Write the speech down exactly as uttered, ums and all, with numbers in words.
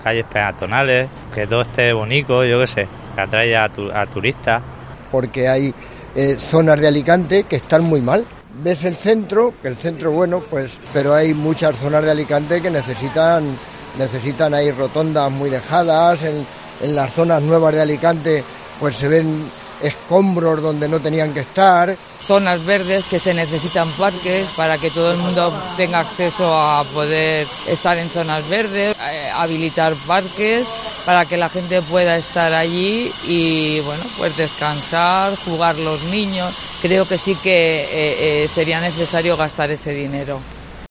calles peatonales, que todo esté bonito, yo qué sé, que atraiga a, tu, a turistas. Porque hay eh, zonas de Alicante que están muy mal. Ves el centro, que el centro bueno, pues, pero hay muchas zonas de Alicante que necesitan, necesitan hay rotondas muy dejadas, en, en las zonas nuevas de Alicante pues se ven escombros donde no tenían que estar. Zonas verdes que se necesitan parques para que todo el mundo tenga acceso a poder estar en zonas verdes, eh, habilitar parques para que la gente pueda estar allí y bueno, pues descansar, jugar los niños. Creo que sí que eh, eh, sería necesario gastar ese dinero.